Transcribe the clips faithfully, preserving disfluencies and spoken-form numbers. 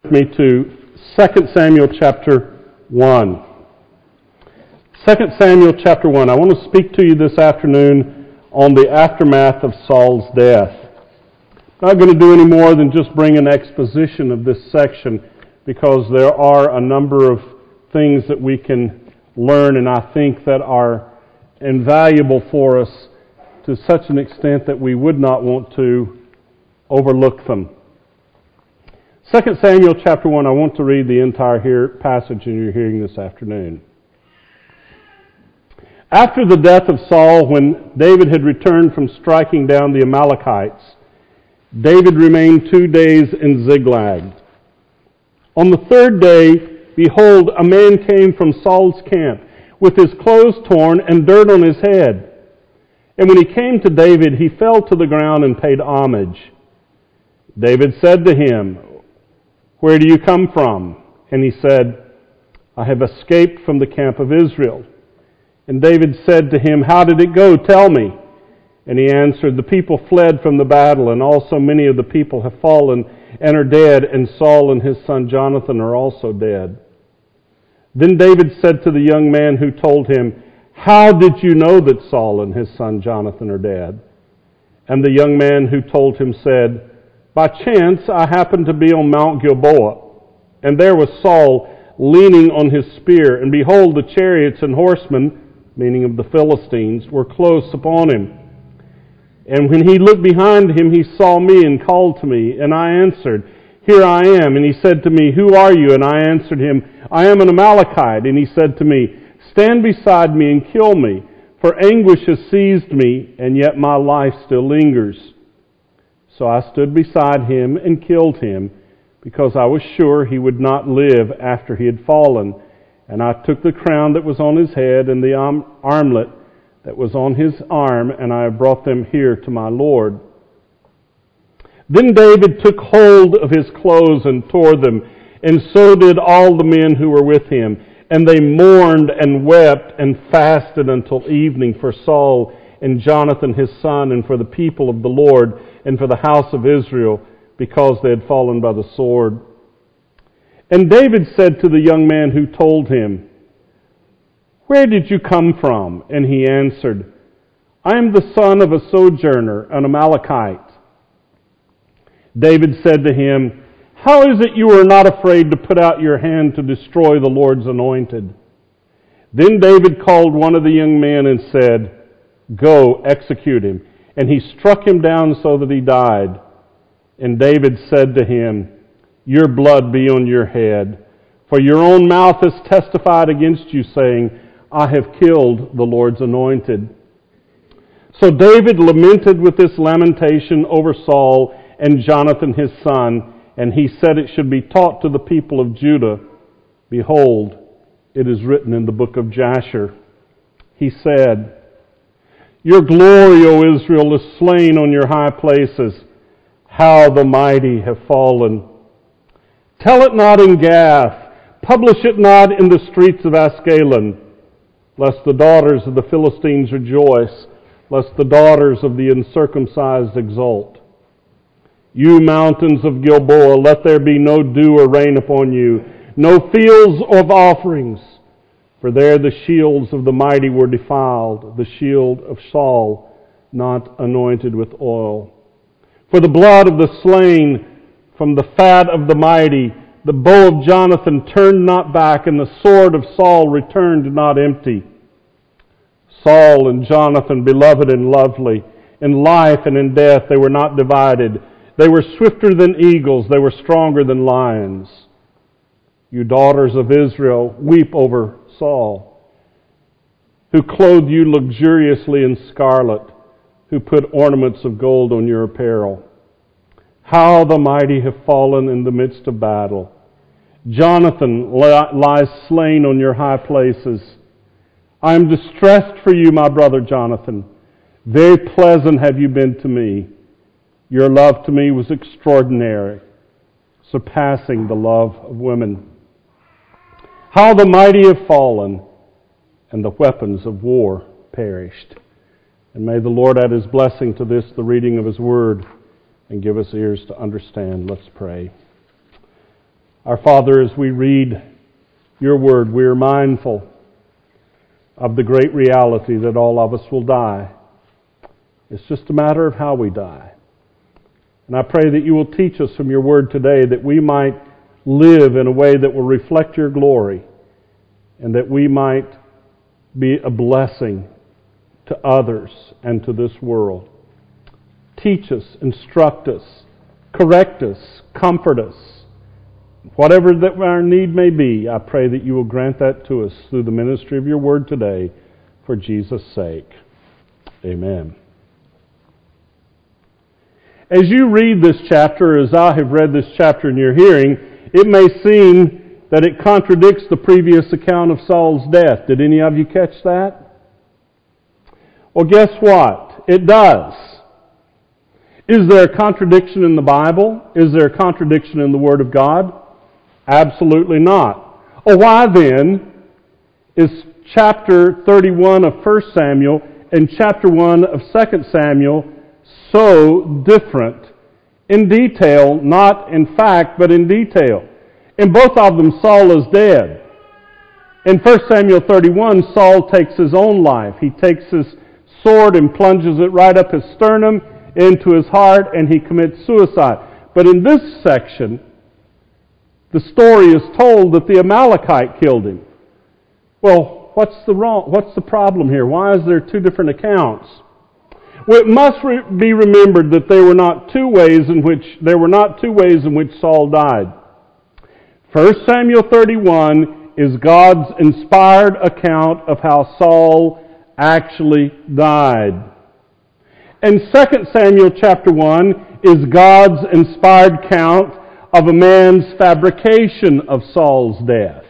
me to Second Samuel chapter one. Second Samuel chapter one. I want to speak to you this afternoon on the aftermath of Saul's death. I'm not going to do any more than just bring an exposition of this section because there are a number of things that we can learn and I think that are invaluable for us to such an extent that we would not want to overlook them. Second Samuel chapter one, I want to read the entire here passage in your hearing this afternoon. After the death of Saul, when David had returned from striking down the Amalekites, David remained two days in Ziklag. On the third day, behold, a man came from Saul's camp with his clothes torn and dirt on his head. And when he came to David, he fell to the ground and paid homage. David said to him, "Where do you come from?" And he said, "I have escaped from the camp of Israel." And David said to him, "How did it go? Tell me." And he answered, "The people fled from the battle, and also many of the people have fallen and are dead, and Saul and his son Jonathan are also dead." Then David said to the young man who told him, "How did you know that Saul and his son Jonathan are dead?" And the young man who told him said, "By chance I happened to be on Mount Gilboa, and there was Saul leaning on his spear, and behold, the chariots and horsemen," meaning of the Philistines, "were close upon him. And when he looked behind him, he saw me and called to me, and I answered, 'Here I am.' And he said to me, 'Who are you?' And I answered him, 'I am an Amalekite.' And he said to me, 'Stand beside me and kill me, for anguish has seized me, and yet my life still lingers.' So I stood beside him and killed him, because I was sure he would not live after he had fallen. And I took the crown that was on his head and the armlet that was on his arm, and I brought them here to my Lord." Then David took hold of his clothes and tore them, and so did all the men who were with him. And they mourned and wept and fasted until evening for Saul and Jonathan his son, and for the people of the Lord, and for the house of Israel, because they had fallen by the sword. And David said to the young man who told him, "Where did you come from?" And he answered, "I am the son of a sojourner, an Amalekite." David said to him, "How is it you are not afraid to put out your hand to destroy the Lord's anointed?" Then David called one of the young men and said, "Go, execute him." And he struck him down so that he died. And David said to him, "Your blood be on your head, for your own mouth has testified against you, saying, 'I have killed the Lord's anointed.'" So David lamented with this lamentation over Saul and Jonathan his son, and he said it should be taught to the people of Judah. Behold, it is written in the book of Jasher. He said, "Your glory, O Israel, is slain on your high places. How the mighty have fallen. Tell it not in Gath, publish it not in the streets of Askelon, lest the daughters of the Philistines rejoice, lest the daughters of the uncircumcised exult. You mountains of Gilboa, let there be no dew or rain upon you, no fields of offerings. For there the shields of the mighty were defiled, the shield of Saul not anointed with oil. For the blood of the slain from the fat of the mighty, the bow of Jonathan turned not back, and the sword of Saul returned not empty. Saul and Jonathan, beloved and lovely, in life and in death they were not divided. They were swifter than eagles, they were stronger than lions. You daughters of Israel, weep over Saul, who clothed you luxuriously in scarlet, who put ornaments of gold on your apparel. How the mighty have fallen in the midst of battle. Jonathan lies slain on your high places. I am distressed for you, my brother Jonathan. Very pleasant have you been to me. Your love to me was extraordinary, surpassing the love of women. How the mighty have fallen, and the weapons of war perished." And may the Lord add His blessing to this, the reading of His Word, and give us ears to understand. Let's pray. Our Father, as we read your word, we are mindful of the great reality that all of us will die. It's just a matter of how we die. And I pray that you will teach us from your word today that we might live in a way that will reflect your glory and that we might be a blessing to others and to this world. Teach us, instruct us, correct us, comfort us. Whatever that our need may be, I pray that you will grant that to us through the ministry of your word today for Jesus' sake. Amen. As you read this chapter, as I have read this chapter in your hearing, it may seem that it contradicts the previous account of Saul's death. Did any of you catch that? Well, guess what? It does. Is there a contradiction in the Bible? Is there a contradiction in the Word of God? Absolutely not. Oh, why then is chapter thirty-one of First Samuel and chapter one of Second Samuel so different in detail, not in fact, but in detail? In both of them, Saul is dead. In First Samuel thirty-one, Saul takes his own life. He takes his sword and plunges it right up his sternum into his heart, and he commits suicide. But in this section, the story is told that the Amalekite killed him. Well, what's the wrong? What's the problem here? Why is there two different accounts? Well, it must re- be remembered that there were not two ways in which there were not two ways in which Saul died. First Samuel thirty-one is God's inspired account of how Saul actually died. And Second Samuel chapter one is God's inspired account of a man's fabrication of Saul's death.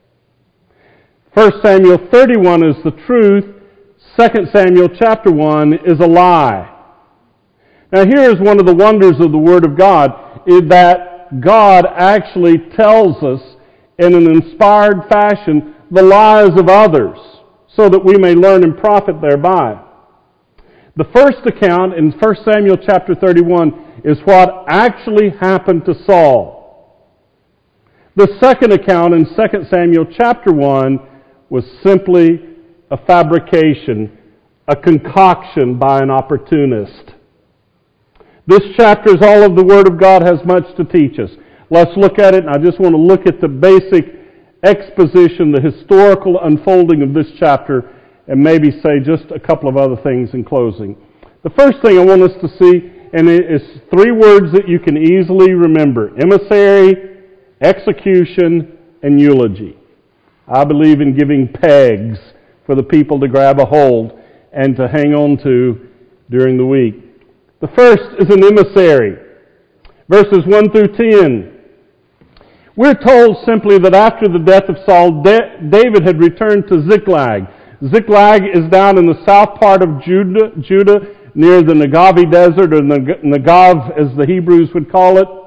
First Samuel thirty-one is the truth. Second Samuel chapter one is a lie. Now here is one of the wonders of the Word of God, is that God actually tells us in an inspired fashion the lies of others so that we may learn and profit thereby. The first account in First Samuel chapter thirty-one is what actually happened to Saul. The second account in Second Samuel chapter one was simply a fabrication, a concoction by an opportunist. This chapter, as all of the Word of God, has much to teach us. Let's look at it, and I just want to look at the basic exposition, the historical unfolding of this chapter, and maybe say just a couple of other things in closing. The first thing I want us to see, and it is three words that you can easily remember: emissary, execution, and eulogy. I believe in giving pegs for the people to grab a hold and to hang on to during the week. The first is an emissary. Verses one through ten. We're told simply that after the death of Saul, David had returned to Ziklag. Ziklag is down in the south part of Judah, Judah near the Negev Desert, or Negev as the Hebrews would call it,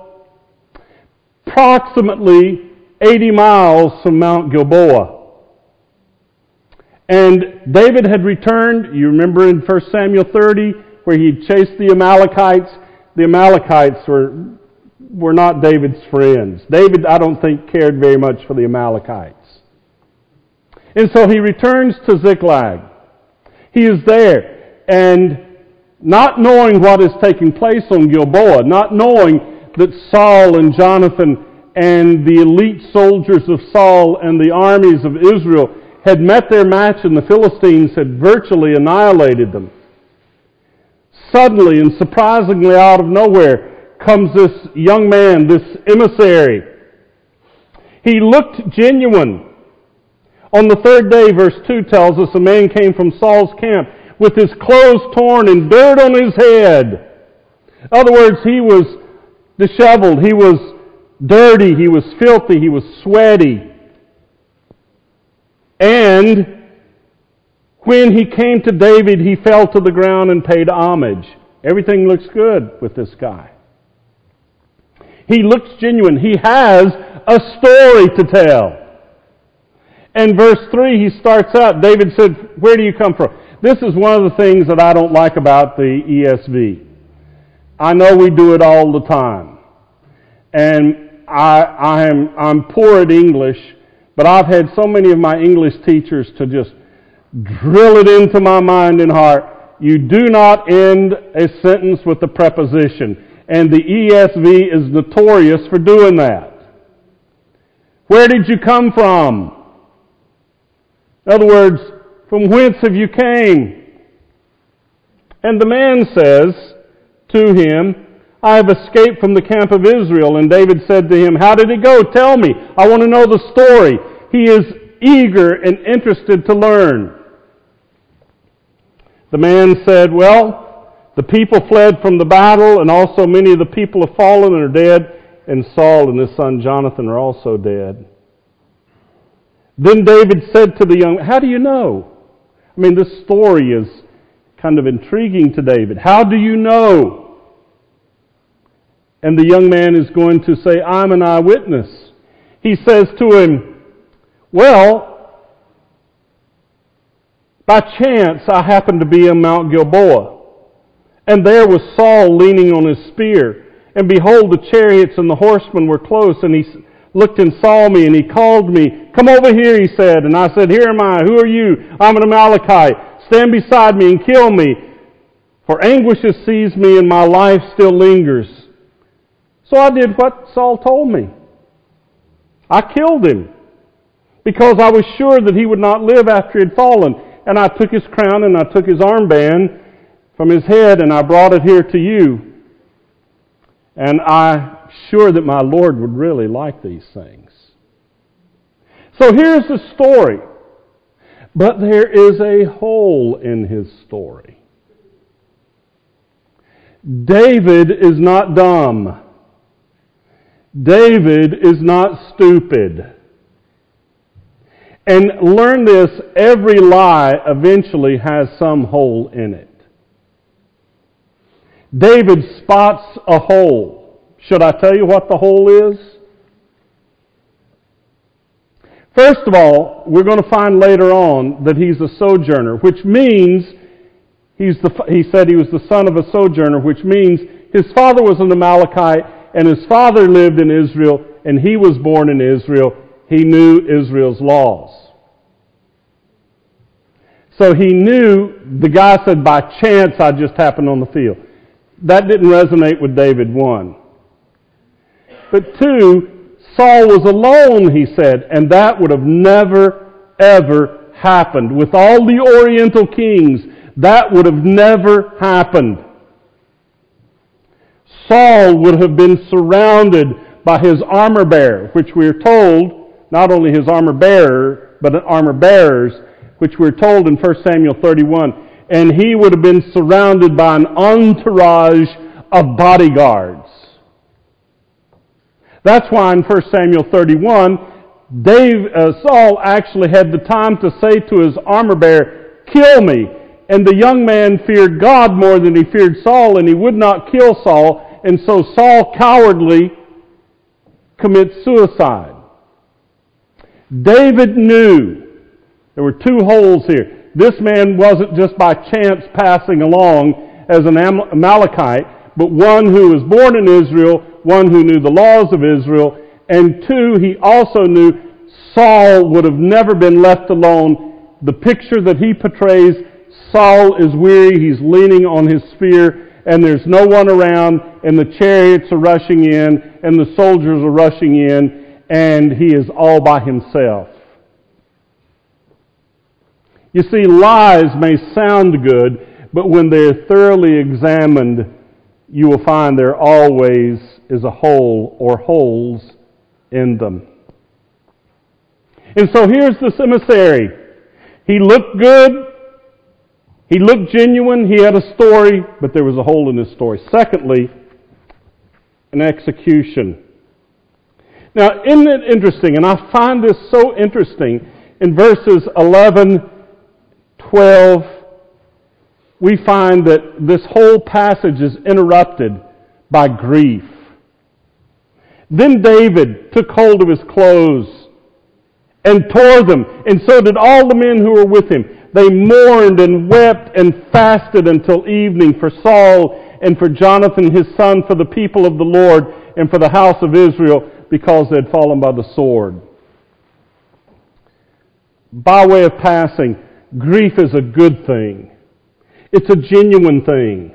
approximately eighty miles from Mount Gilboa. And David had returned, you remember in First Samuel thirty, where he chased the Amalekites. The Amalekites were, were not David's friends. David, I don't think, cared very much for the Amalekites. And so he returns to Ziklag. He is there, and not knowing what is taking place on Gilboa, not knowing that Saul and Jonathan and the elite soldiers of Saul and the armies of Israel had met their match and the Philistines had virtually annihilated them. Suddenly and surprisingly out of nowhere comes this young man, this emissary. He looked genuine. On the third day, verse two tells us, a man came from Saul's camp with his clothes torn and dirt on his head. In other words, he was disheveled, he was dirty, he was filthy, he was sweaty. And when he came to David, he fell to the ground and paid homage. Everything looks good with this guy. He looks genuine. He has a story to tell. And verse three, he starts out, David said, "Where do you come from?" This is one of the things that I don't like about the E S V. I know we do it all the time. And I, I am, I'm poor at English, but I've had so many of my English teachers to just drill it into my mind and heart. You do not end a sentence with a preposition. And the E S V is notorious for doing that. Where did you come from? In other words, from whence have you came? And the man says to him, I have escaped from the camp of Israel. And David said to him, how did it go? Tell me. I want to know the story. He is eager and interested to learn. The man said, well, the people fled from the battle, and also many of the people have fallen and are dead, and Saul and his son Jonathan are also dead. Then David said to the young man, how do you know? I mean, this story is kind of intriguing to David. How do you know? And the young man is going to say, I'm an eyewitness. He says to him, well, by chance I happened to be in Mount Gilboa, and there was Saul leaning on his spear, and behold, the chariots and the horsemen were close, and he looked and saw me, and he called me, come over here, he said. And I said, here am I, who are you? I'm an Amalekite. Stand beside me and kill me, for anguish has seized me, and my life still lingers. So I did what Saul told me. I killed him, because I was sure that he would not live after he had fallen. And I took his crown and I took his armband from his head, and I brought it here to you. And I'm sure that my Lord would really like these things. So here's the story. But there is a hole in his story. David is not dumb. David is not stupid. And learn this, every lie eventually has some hole in it. David spots a hole. Should I tell you what the hole is? First of all, we're going to find later on that he's a sojourner, which means he's the, he said he was the son of a sojourner, which means his father was an Amalekite, and his father lived in Israel, and he was born in Israel. He knew Israel's laws. So he knew, the guy said, by chance I just happened on the field. That didn't resonate with David, one. But two, Saul was alone, he said, and that would have never, ever happened. With all the Oriental kings, that would have never happened. Saul would have been surrounded by his armor bearer, which we are told, not only his armor bearer, but armor bearers, which we're told in First Samuel thirty-one. And he would have been surrounded by an entourage of bodyguards. That's why in First Samuel thirty-one, Dave, uh, Saul actually had the time to say to his armor bearer, kill me. And the young man feared God more than he feared Saul, and he would not kill Saul. And so Saul cowardly commits suicide. David knew there were two holes here. This man wasn't just by chance passing along as an Amalekite, but one who was born in Israel, one who knew the laws of Israel, and two, he also knew Saul would have never been left alone. The picture that he portrays, Saul is weary, he's leaning on his spear, and there's no one around, and the chariots are rushing in, and the soldiers are rushing in, and he is all by himself. You see, lies may sound good, but when they're thoroughly examined, you will find there always is a hole or holes in them. And so here's this emissary. He looked good. He looked genuine. He had a story, but there was a hole in his story. Secondly, an execution. Now, isn't it interesting? And I find this so interesting. In verses eleven, twelve, we find that this whole passage is interrupted by grief. Then David took hold of his clothes and tore them, and so did all the men who were with him. They mourned and wept and fasted until evening for Saul and for Jonathan his son, for the people of the Lord, and for the house of Israel. because they'd fallen by the sword. By way of passing, grief is a good thing. It's a genuine thing.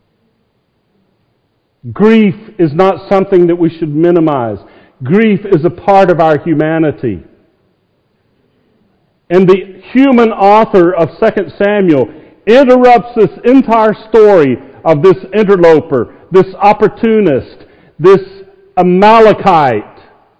Grief is not something that we should minimize. Grief is a part of our humanity. And the human author of Second Samuel interrupts this entire story of this interloper, this opportunist, this Amalekite,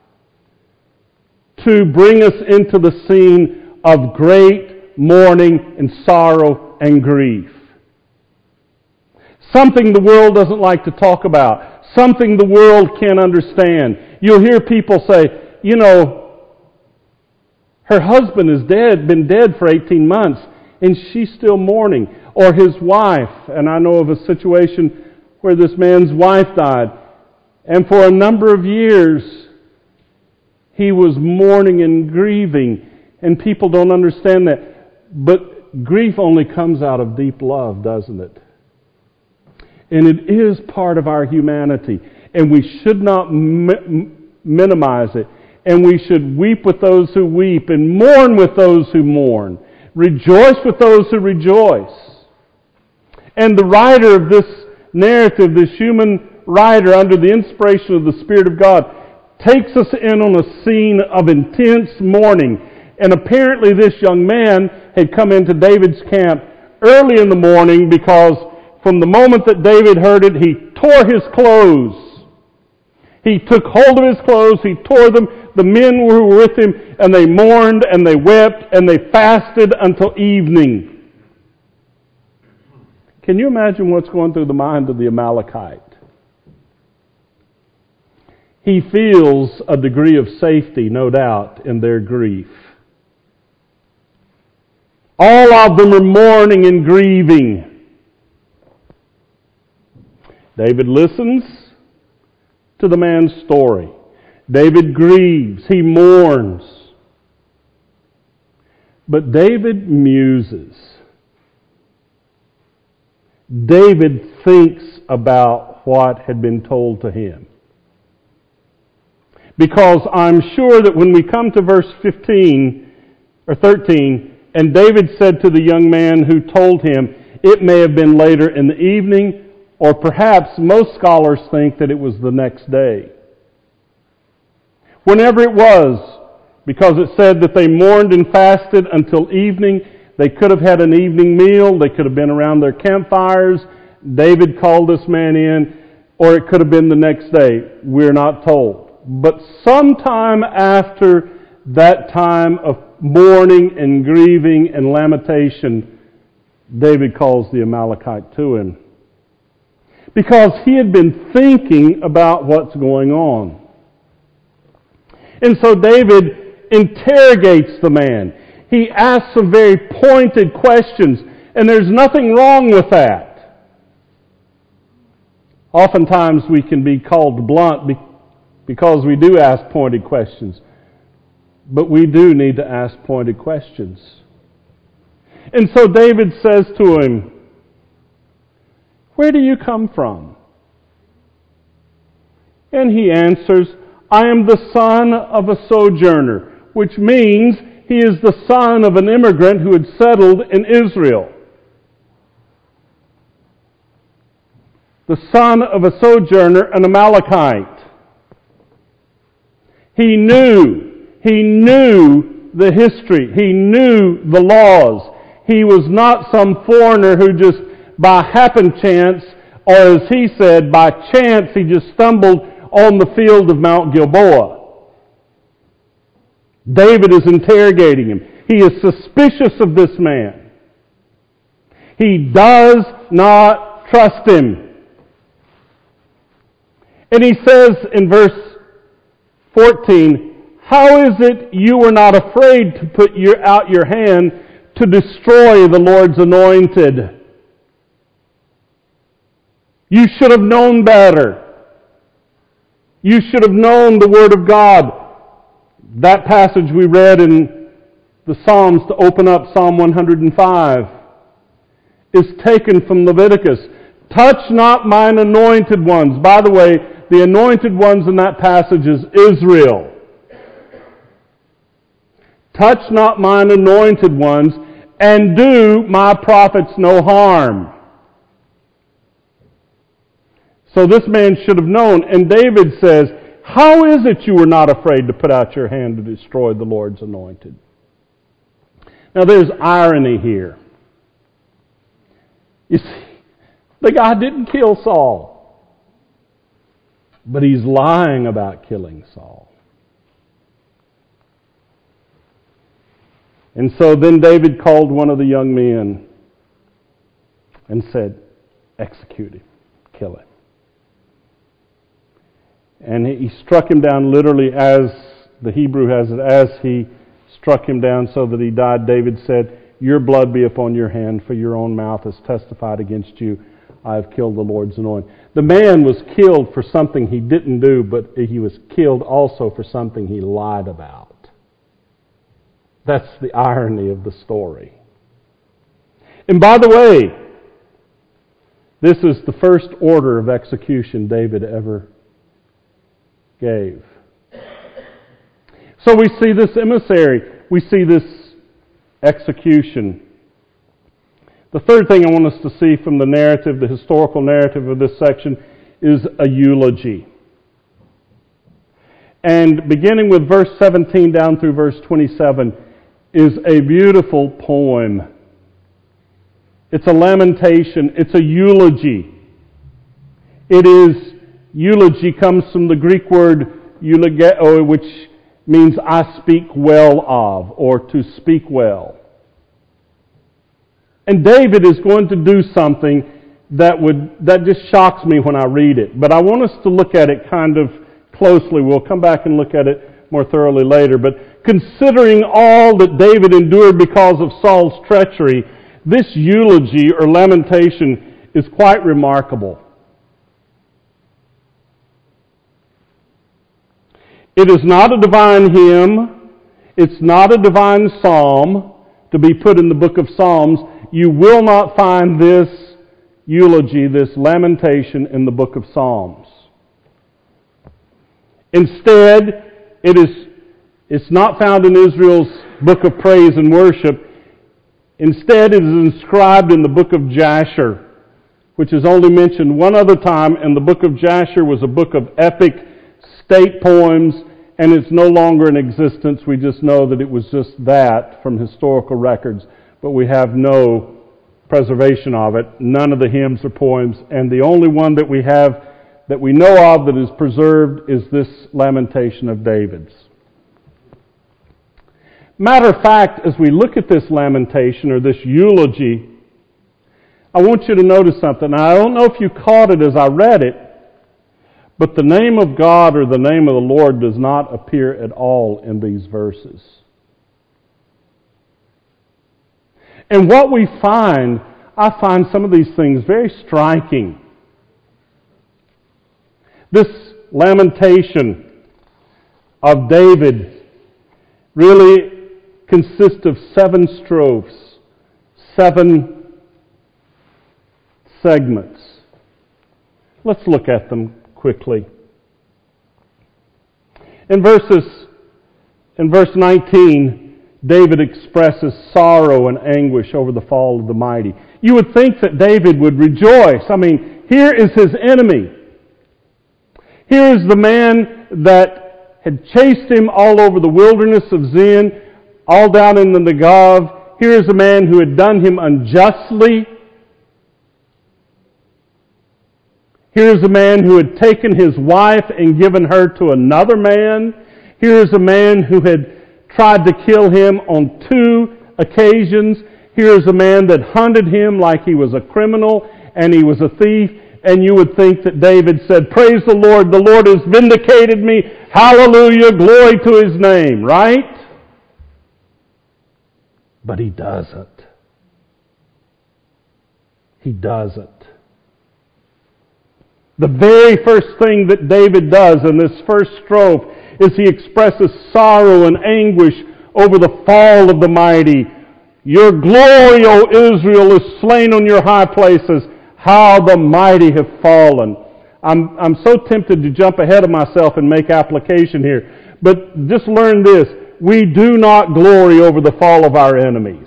to bring us into the scene of great mourning and sorrow and grief. Something the world doesn't like to talk about. Something the world can't understand. You'll hear people say, you know, her husband is dead, been dead for eighteen months, and she's still mourning. Or his wife, and I know of a situation where this man's wife died, and for a number of years he was mourning and grieving, and people don't understand that. But grief only comes out of deep love, doesn't it? And it is part of our humanity, and we should not mi- minimize it. And we should weep with those who weep and mourn with those who mourn. Rejoice with those who rejoice. And the writer of this narrative, this human writer under the inspiration of the Spirit of God, takes us in on a scene of intense mourning. And apparently this young man had come into David's camp early in the morning because from the moment that David heard it, he tore his clothes. He took hold of his clothes, he tore them. The men who were with him, and they mourned, and they wept, and they fasted until evening. Can you imagine what's going through the mind of the Amalekite? He feels a degree of safety, no doubt, in their grief. All of them are mourning and grieving. David listens to the man's story. David grieves. He mourns. But David muses. David thinks about what had been told to him. Because I'm sure that when we come to verse fifteen or thirteen, and David said to the young man who told him, it may have been later in the evening, or perhaps most scholars think that it was the next day. Whenever it was, because it said that they mourned and fasted until evening, they could have had an evening meal, they could have been around their campfires, David called this man in, or it could have been the next day. We're not told. But sometime after that time of mourning and grieving and lamentation, David calls the Amalekite to him. Because he had been thinking about what's going on. And so David interrogates the man. He asks some very pointed questions, and there's nothing wrong with that. Oftentimes we can be called blunt because we do ask pointed questions. But we do need to ask pointed questions. And so David says to him, where do you come from? And he answers, I am the son of a sojourner, which means he is the son of an immigrant who had settled in Israel. The son of a sojourner, an Amalekite. He knew, he knew the history. He knew the laws. He was not some foreigner who just by happen chance, or as he said, by chance he just stumbled on the field of Mount Gilboa. David is interrogating him. He is suspicious of this man. He does not trust him. And he says in verse fourteen, how is it you were not afraid to put your, out your hand to destroy the Lord's anointed? You should have known better. You should have known the Word of God. That passage we read in the Psalms to open up Psalm one hundred five is taken from Leviticus. Touch not mine anointed ones. By the way, The anointed ones in that passage is Israel. Touch not mine anointed ones, and do my prophets no harm. So this man should have known. And David says, how is it you were not afraid to put out your hand to destroy the Lord's anointed? Now there's irony here. You see, the guy didn't kill Saul, but he's lying about killing Saul. And so then David called one of the young men and said, execute him, kill him. And he struck him down literally as the Hebrew has it, as he struck him down so that he died. David said, your blood be upon your hand, for your own mouth has testified against you. I have killed the Lord's anointed. The man was killed for something he didn't do, but he was killed also for something he lied about. That's the irony of the story. And by the way, this is the first order of execution David ever gave. So we see this emissary. We see this execution. The third thing I want us to see from the narrative, the historical narrative of this section, is a eulogy. And beginning with verse seventeen down through verse twenty-seven is a beautiful poem. It's a lamentation. It's a eulogy. It is, eulogy comes from the Greek word eulogeo, which means I speak well of, or to speak well. And David is going to do something that would that just shocks me when I read it. But I want us to look at it kind of closely. We'll come back and look at it more thoroughly later. But considering all that David endured because of Saul's treachery, this eulogy or lamentation is quite remarkable. It is not a divine hymn. It's not a divine psalm to be put in the book of Psalms. You will not find this eulogy, this lamentation in the book of Psalms. Instead, it is it's not found in Israel's book of praise and worship. Instead, it is inscribed in the book of Jasher, which is only mentioned one other time, and the book of Jasher was a book of epic state poems, and it's no longer in existence. We just know that it was just that from historical records, but we have no preservation of it. None of the hymns or poems, and the only one that we have that we know of that is preserved is this lamentation of David's. Matter of fact, as we look at this lamentation or this eulogy, I want you to notice something. Now, I don't know if you caught it as I read it, but the name of God or the name of the Lord does not appear at all in these verses. And what we find, I find some of these things very striking. This lamentation of David really consists of seven strophes, seven segments. Let's look at them quickly. In verses, in verse nineteen, David expresses sorrow and anguish over the fall of the mighty. You would think that David would rejoice. I mean, here is his enemy. Here is the man that had chased him all over the wilderness of Zin, all down in the Negev. Here is a man who had done him unjustly. Here is a man who had taken his wife and given her to another man. Here is a man who had tried to kill him on two occasions. Here is a man that hunted him like he was a criminal and he was a thief. And you would think that David said, "Praise the Lord, the Lord has vindicated me. Hallelujah, glory to His name," right? But he doesn't. He doesn't. The very first thing that David does in this first strophe is he expresses sorrow and anguish over the fall of the mighty. Your glory, O Israel, is slain on your high places. How the mighty have fallen. I'm, I'm so tempted to jump ahead of myself and make application here. But just learn this. We do not glory over the fall of our enemies.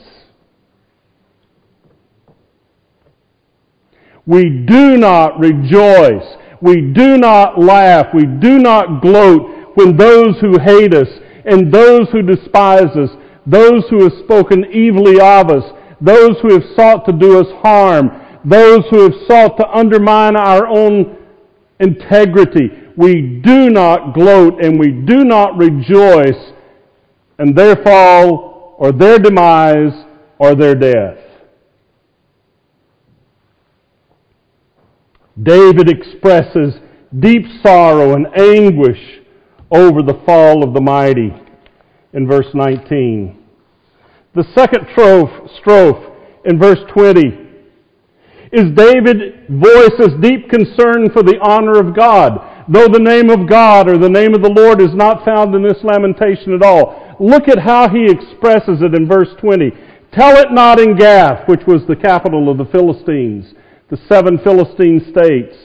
We do not rejoice. We do not laugh. We do not gloat when those who hate us and those who despise us, those who have spoken evilly of us, those who have sought to do us harm, those who have sought to undermine our own integrity. We do not gloat and we do not rejoice in their fall or their demise or their death. David expresses deep sorrow and anguish over the fall of the mighty in verse nineteen. The second strophe in verse twenty is David voices deep concern for the honor of God, though the name of God or the name of the Lord is not found in this lamentation at all. Look at how he expresses it in verse twenty. Tell it not in Gath, which was the capital of the Philistines, the seven Philistine states.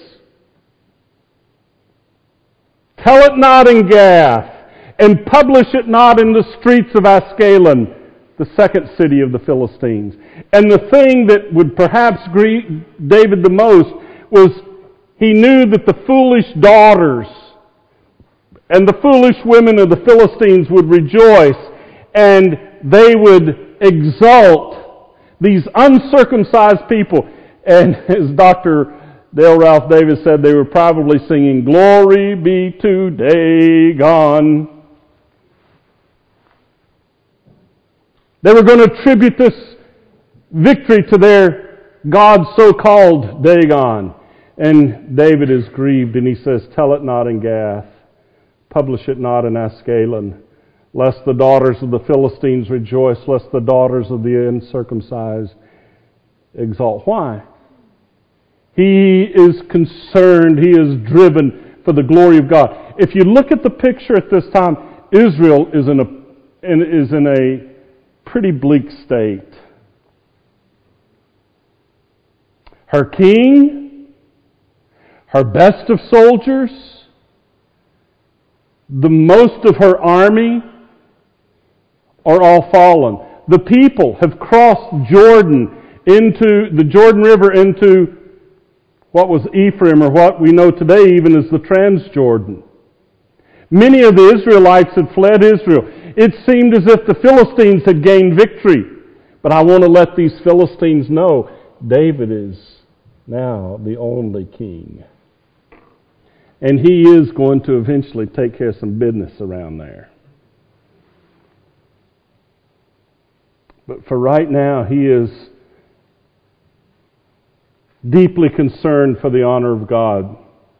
Tell it not in Gath, and publish it not in the streets of Ascalon, the second city of the Philistines. And the thing that would perhaps grieve David the most was he knew that the foolish daughters and the foolish women of the Philistines would rejoice and they would exult these uncircumcised people. And as Doctor Dale Ralph Davis said, they were probably singing, "Glory be to Dagon." They were going to attribute this victory to their God so-called Dagon. And David is grieved and he says, tell it not in Gath, publish it not in Ascalon, lest the daughters of the Philistines rejoice, lest the daughters of the uncircumcised exalt. Why? He is concerned, he is driven for the glory of God. If you look at the picture at this time, Israel is in a, is in a pretty bleak state. Her king, her best of soldiers, the most of her army are all fallen. The people have crossed Jordan into the Jordan River into what was Ephraim, or what we know today even as the Transjordan. Many of the Israelites had fled Israel. It seemed as if the Philistines had gained victory. But I want to let these Philistines know David is now the only king. And he is going to eventually take care of some business around there. But for right now, he is deeply concerned for the honor of God.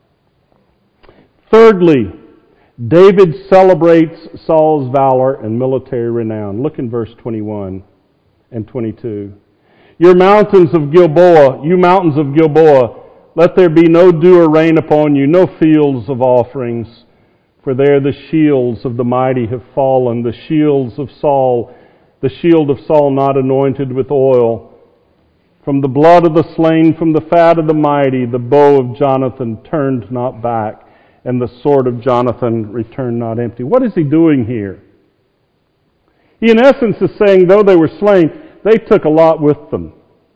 Thirdly, David celebrates Saul's valor and military renown. Look in verse twenty-one and twenty-two. Your mountains of Gilboa, you mountains of Gilboa, let there be no dew or rain upon you, no fields of offerings, for there the shields of the mighty have fallen, the shields of Saul, the shield of Saul not anointed with oil. From the blood of the slain, from the fat of the mighty, the bow of Jonathan turned not back, and the sword of Jonathan returned not empty. What is he doing here? He in essence is saying, though they were slain, they took a lot with them.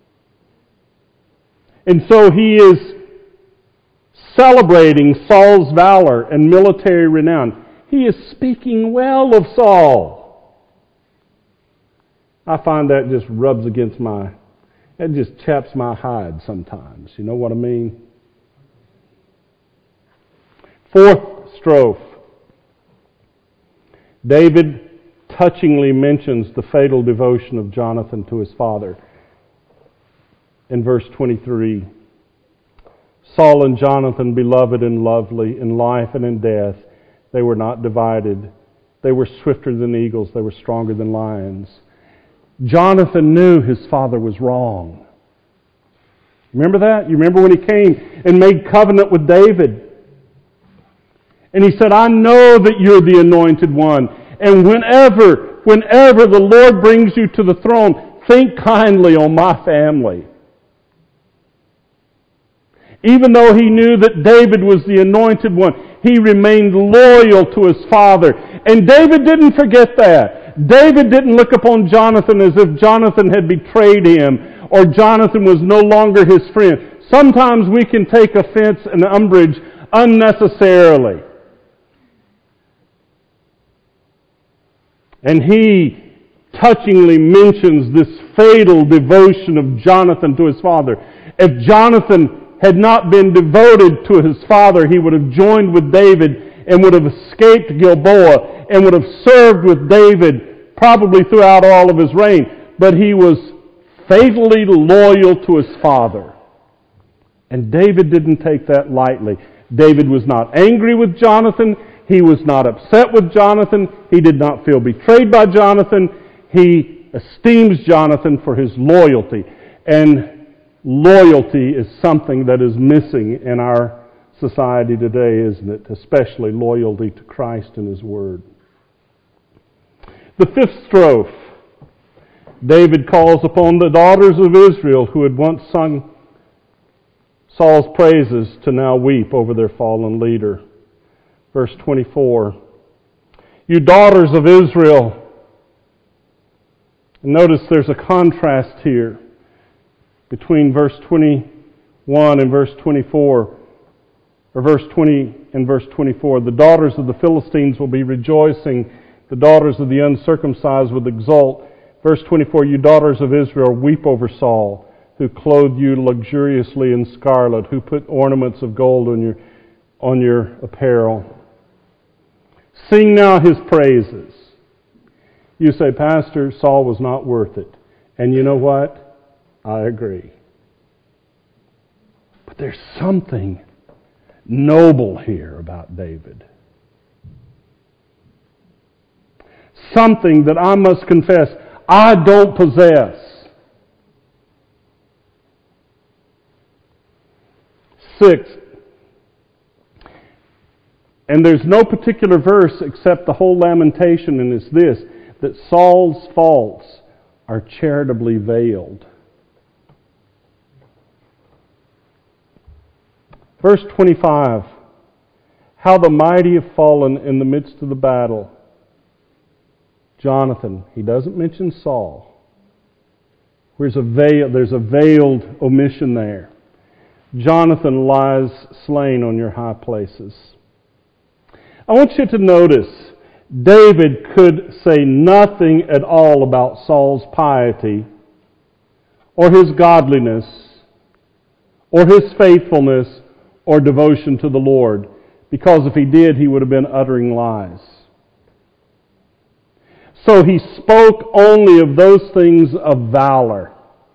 And so he is celebrating Saul's valor and military renown. He is speaking well of Saul. I find that just rubs against my, it just chaps my hide sometimes. You know what I mean? Fourth strophe. David touchingly mentions the fatal devotion of Jonathan to his father. In verse twenty-three, Saul and Jonathan, beloved and lovely, in life and in death, they were not divided. They were swifter than eagles. They were stronger than lions. Jonathan knew his father was wrong. Remember that? You remember when he came and made covenant with David? And he said, I know that you're the anointed one. And whenever, whenever the Lord brings you to the throne, think kindly on my family. Even though he knew that David was the anointed one, he remained loyal to his father. And David didn't forget that. David didn't look upon Jonathan as if Jonathan had betrayed him or Jonathan was no longer his friend. Sometimes we can take offense and umbrage unnecessarily. And he touchingly mentions this fatal devotion of Jonathan to his father. If Jonathan had not been devoted to his father, he would have joined with David and would have escaped Gilboa and would have served with David probably throughout all of his reign. But he was fatally loyal to his father. And David didn't take that lightly. David was not angry with Jonathan. He was not upset with Jonathan. He did not feel betrayed by Jonathan. He esteems Jonathan for his loyalty. And loyalty is something that is missing in our society today, isn't it? Especially loyalty to Christ and His Word. The fifth strophe, David calls upon the daughters of Israel who had once sung Saul's praises to now weep over their fallen leader. Verse twenty-four, you daughters of Israel. Notice there's a contrast here between verse twenty-one and verse twenty-four, or verse twenty and verse twenty-four. The daughters of the Philistines will be rejoicing. The daughters of the uncircumcised will exult. Verse twenty-four, you daughters of Israel, weep over Saul, who clothed you luxuriously in scarlet, who put ornaments of gold on your, on your apparel. Sing now his praises. You say, Pastor, Saul was not worth it. And you know what? I agree. But there's something noble here about David. Something that I must confess I don't possess. Six, and there's no particular verse except the whole lamentation, and it's this, that Saul's faults are charitably veiled. Verse twenty-five, how the mighty have fallen in the midst of the battle. Jonathan, he doesn't mention Saul. There's a veil, there's a veiled omission there. Jonathan lies slain on your high places. I want you to notice, David could say nothing at all about Saul's piety, or his godliness, or his faithfulness, or devotion to the Lord, because if he did, he would have been uttering lies. So he spoke only of those things of valor.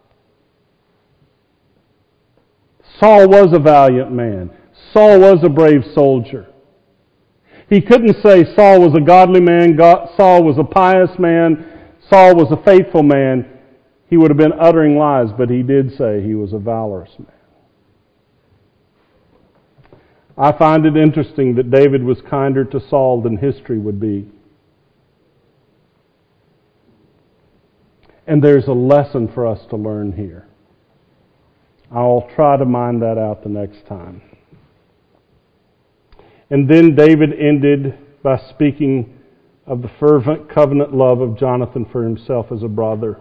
Saul was a valiant man. Saul was a brave soldier. He couldn't say Saul was a godly man, God, Saul was a pious man, Saul was a faithful man. He would have been uttering lies, but he did say he was a valorous man. I find it interesting that David was kinder to Saul than history would be. And there's a lesson for us to learn here. I'll try to mine that out the next time. And then David ended by speaking of the fervent covenant love of Jonathan for himself as a brother.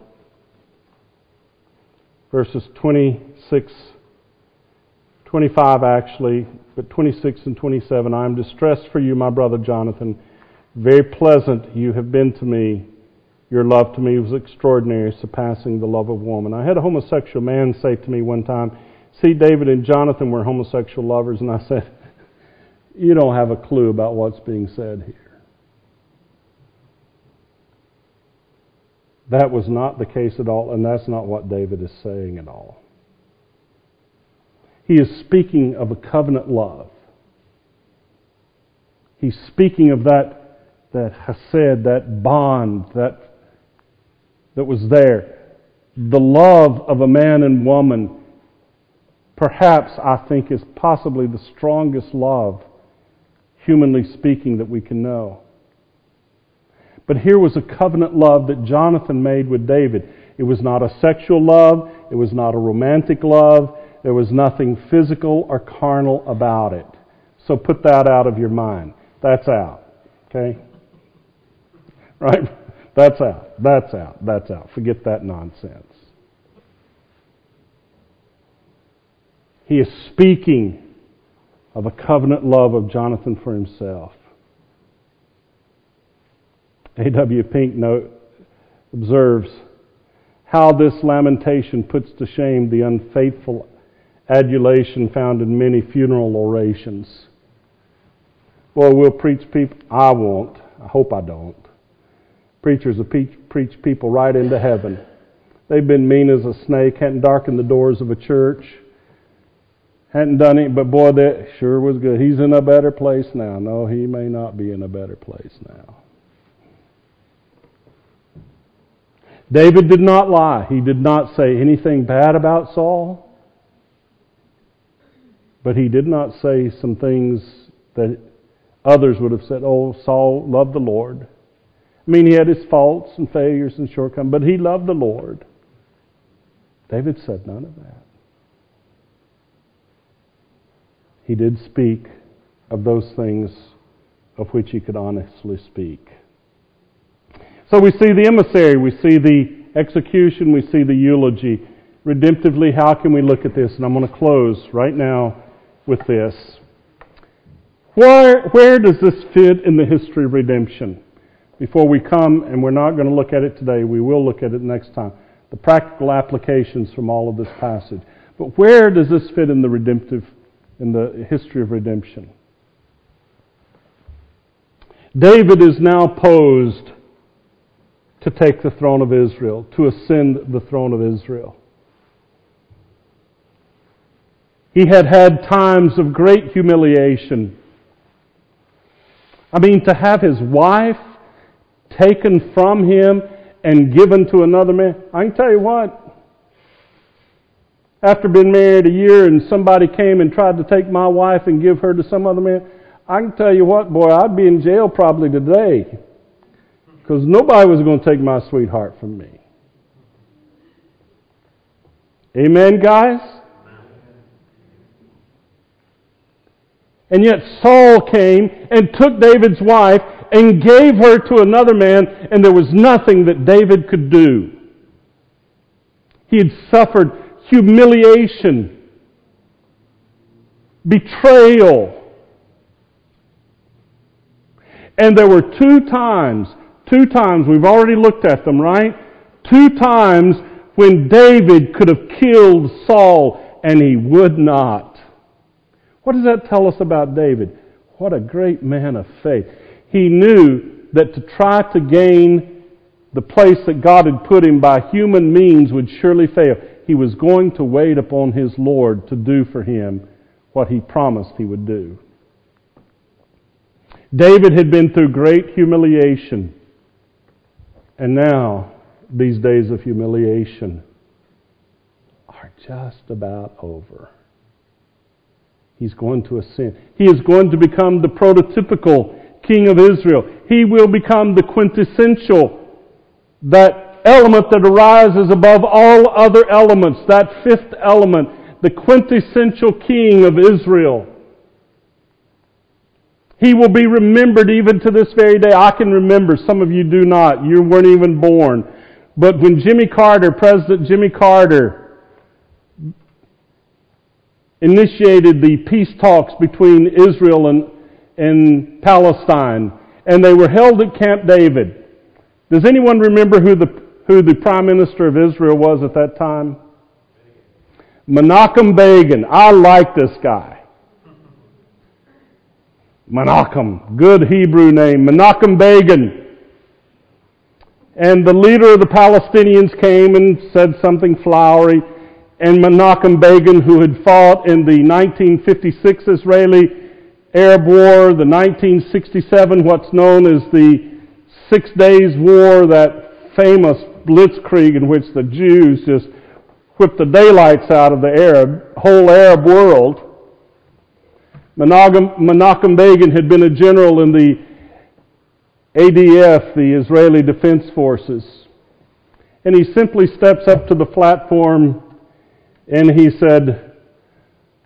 Verses twenty-six, twenty-five actually, but twenty-six and twenty-seven. I am distressed for you, my brother Jonathan. Very pleasant you have been to me. Your love to me was extraordinary, surpassing the love of woman. I had a homosexual man say to me one time, see, David and Jonathan were homosexual lovers. And I said, you don't have a clue about what's being said here. That was not the case at all, and that's not what David is saying at all. He is speaking of a covenant love. He's speaking of that, that chesed, that bond, that that was there. The love of a man and woman, perhaps, I think, is possibly the strongest love, humanly speaking, that we can know. But here was a covenant love that Jonathan made with David. It was not a sexual love. It was not a romantic love. There was nothing physical or carnal about it. So put that out of your mind. That's out. Okay? Right? That's out. That's out. That's out. Forget that nonsense. He is speaking of a covenant love of Jonathan for himself. A W Pink note observes how this lamentation puts to shame the unfaithful adulation found in many funeral orations. Well, we'll preach people. I won't. I hope I don't. Preachers will preach people right into heaven. They've been mean as a snake, hadn't darkened the doors of a church, hadn't done it, but boy, that sure was good. He's in a better place now. No, he may not be in a better place now. David did not lie. He did not say anything bad about Saul. But he did not say some things that others would have said, oh, Saul loved the Lord. I mean, he had his faults and failures and shortcomings, but he loved the Lord. David said none of that. He did speak of those things of which he could honestly speak. So we see the emissary, we see the execution, we see the eulogy. Redemptively, how can we look at this? And I'm going to close right now with this. Where, where does this fit in the history of redemption? Before we come, and we're not going to look at it today, we will look at it next time. The practical applications from all of this passage. But where does this fit in the redemptive, in the history of redemption? David is now posed to take the throne of Israel, to ascend the throne of Israel. He had had times of great humiliation. I mean, to have his wife taken from him and given to another man. I can tell you what, after being married a year and somebody came and tried to take my wife and give her to some other man, I can tell you what, boy, I'd be in jail probably today. Because nobody was going to take my sweetheart from me. Amen, guys? And yet Saul came and took David's wife and gave her to another man, and there was nothing that David could do. He had suffered humiliation, betrayal. And there were two times Two times, we've already looked at them, right? Two times when David could have killed Saul and he would not. What does that tell us about David? What a great man of faith. He knew that to try to gain the place that God had put him by human means would surely fail. He was going to wait upon his Lord to do for him what he promised he would do. David had been through great humiliation. And now, these days of humiliation are just about over. He's going to ascend. He is going to become the prototypical king of Israel. He will become the quintessential, that element that arises above all other elements, that fifth element, the quintessential king of Israel. He will be remembered even to this very day. I can remember, some of you do not. You weren't even born. But when Jimmy Carter, President Jimmy Carter, initiated the peace talks between Israel and, and Palestine, and they were held at Camp David. Does anyone remember who the, who the Prime Minister of Israel was at that time? Menachem Begin. I like this guy. Menachem, good Hebrew name, Menachem Begin. And the leader of the Palestinians came and said something flowery, and Menachem Begin, who had fought in the nineteen fifty-six Israeli-Arab War, the nineteen sixty-seven, what's known as the Six Days War, that famous blitzkrieg in which the Jews just whipped the daylights out of the Arab, whole Arab world. Menachem, Menachem Begin had been a general in the A D F, the Israeli Defense Forces. And he simply steps up to the platform and he said,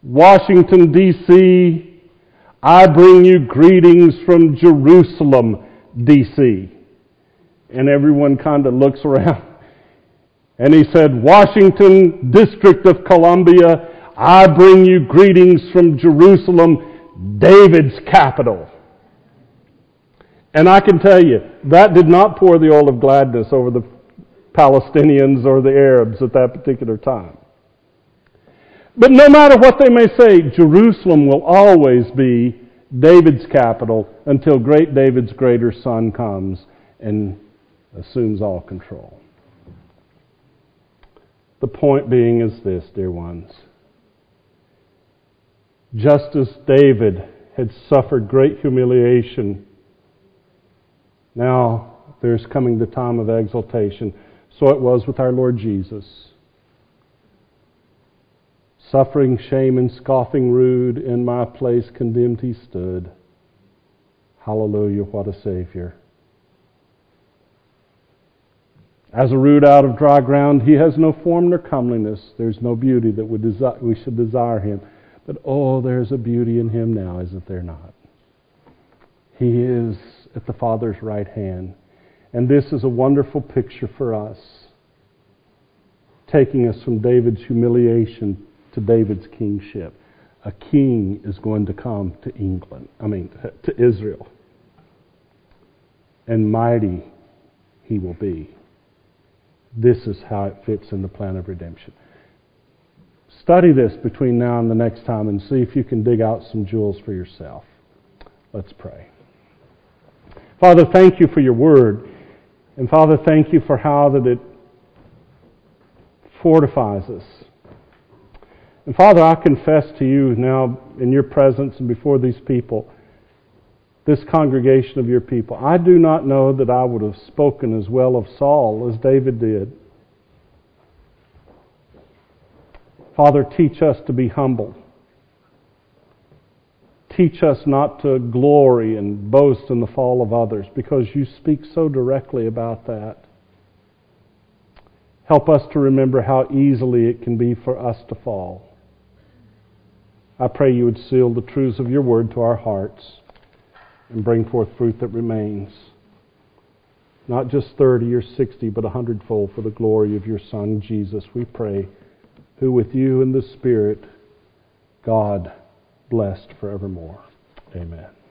Washington, D C, I bring you greetings from Jerusalem, D C And everyone kind of looks around. And he said, Washington, District of Columbia, I bring you greetings from Jerusalem, David's capital. And I can tell you, that did not pour the oil of gladness over the Palestinians or the Arabs at that particular time. But no matter what they may say, Jerusalem will always be David's capital until great David's greater son comes and assumes all control. The point being is this, dear ones. Just as David had suffered great humiliation, now there's coming the time of exaltation. So it was with our Lord Jesus. Suffering, shame, and scoffing rude, in my place condemned he stood. Hallelujah, what a Savior. As a root out of dry ground, he has no form nor comeliness. There's no beauty that would desi- we should desire him. But oh, there's a beauty in him now, isn't there not? He is at the Father's right hand. And this is a wonderful picture for us, taking us from David's humiliation to David's kingship. A king is going to come to England, I mean, to Israel. And mighty he will be. This is how it fits in the plan of redemption. Study this between now and the next time and see if you can dig out some jewels for yourself. Let's pray. Father, thank you for your word. And Father, thank you for how that it fortifies us. And Father, I confess to you now in your presence and before these people, this congregation of your people, I do not know that I would have spoken as well of Saul as David did. Father, teach us to be humble. Teach us not to glory and boast in the fall of others, because you speak so directly about that. Help us to remember how easily it can be for us to fall. I pray you would seal the truths of your word to our hearts and bring forth fruit that remains. Not just thirty or sixty, but a hundredfold for the glory of your Son, Jesus, we pray, who with you in the Spirit, God, blessed forevermore. Amen.